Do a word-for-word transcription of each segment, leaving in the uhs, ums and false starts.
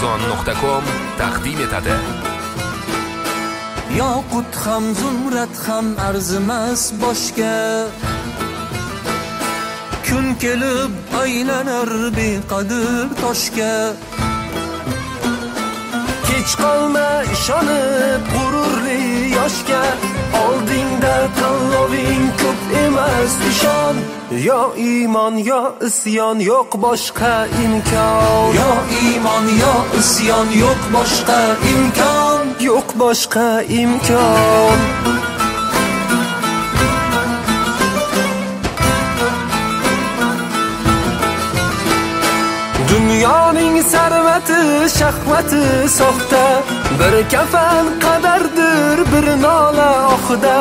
oson nuqta com taqdim etadi. Yoqut ham zumrat ham arzimas boshga, kun kelib aylanar beqadr toshga. Kech qolma ishonib g'ururli yoshga, oldingda tanloving ko'p emas ishon. Yo iymon yo isyon yo'q boshqa imkon. Yo iymon yo isyon yo'q boshqa imkon. Yo'q boshqa imkon. Dunyoning sarvati shahvati soxta, bir kafan qadardir bir nola oxida.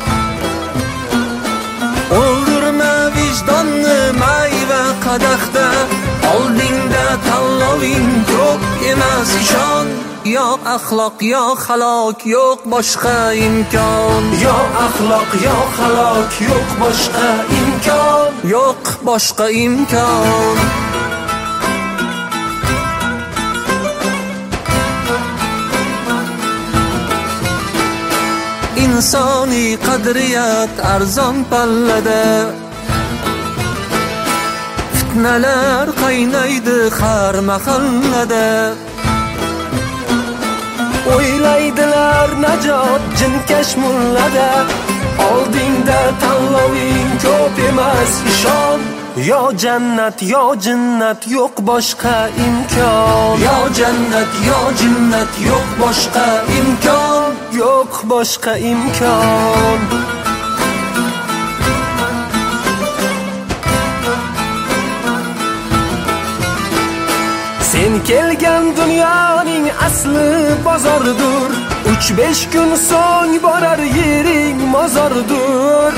O'ldirma vijdonni mayva qadaxda, oldingda tanloving ko'p emas ishon. Yo axloq yo halok yo'q boshqa imkon. Yo axloq yo halok yo'q boshqa imkon. Yo'q boshqa imkon. İnsoniy qadriyat arzon pallada, fitnalar qaynaydi har mahallada. O'ylaydilar najot jinkash mullada, oldingda tanloving ko'p emas ishon. Yo jannat yo jinnat yo'q boshqa imkon. Yo jannat yo jinnat yo'q boshqa imkon. Yo'q boshqa imkon. Sen kelgan dunyoning asli bozordur, uch besh kun so'ng borar yering mozordur.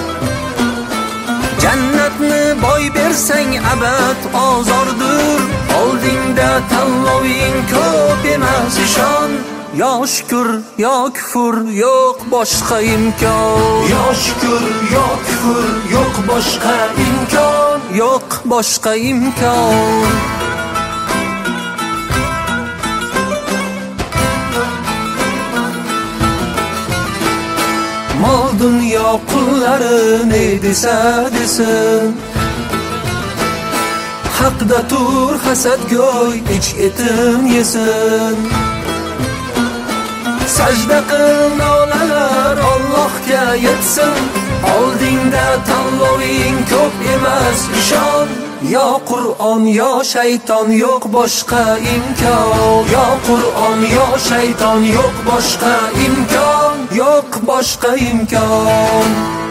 Jannatni boy bersang abad ozordur, oldingda tanloving ko'p emas ishon. Yo shukr yo kufr yo'q boshqa imkon. Yo shukr yo kufr yo'q boshqa imkon. Yo'q boshqa imkon. Mol dunyo qullari ne desa desin, haqda tur hasadgo'y ich etim yesin. Sajda qil nolalar Allohga yetsin, oldingda tanloving ko'p emas ishon. Yo Qur'on yo shayton yo'q boshqa imkon. Yo Qur'on yo shayton yo'q boshqa imkon. Yo'q boshqa imkon.